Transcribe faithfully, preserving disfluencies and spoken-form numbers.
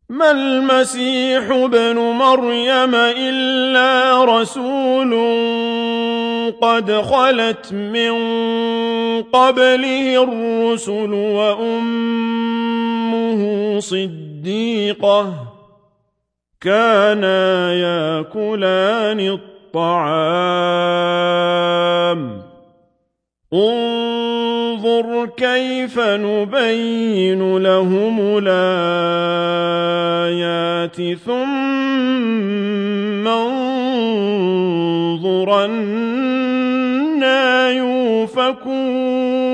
ما المسيح ابن مريم إلا رسول قد خلت من قبله الرسل وأمه صديقة كانا يأكلان الطعام انظر كيف نبين لهم الآيات ثم انظر أنى يؤفكون